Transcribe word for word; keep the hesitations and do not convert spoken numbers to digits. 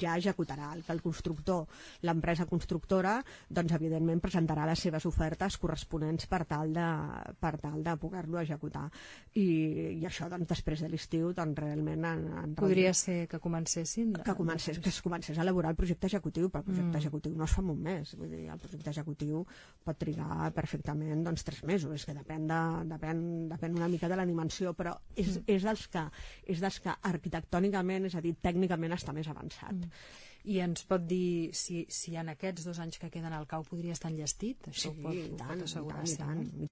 ja executarà. El que el constructor, l'empresa constructora, doncs evidentment presentarà les seves ofertes corresponents per tal de, per tal de poder-lo executar. I, i això doncs després de l'estiu doncs realment en, en podria ser que comencessin que, comencés, que es comencés a elaborar el projecte executiu, però el projecte mm. executiu no es fa en un mes, vull dir, el projecte executiu pot trigar perfectament doncs tres mesos, és que depèn, de, depèn, depèn una mica de la dimensió, però és, mm. és, dels que, és dels que arquitectònicament, és a dir, tècnicament està més avançat. Mm. I ens pot dir si, si en aquests dos anys que queden al cau podria estar enllestit? Això sí, ho pot, i tant, ho pot assegurar, i tant, i tant.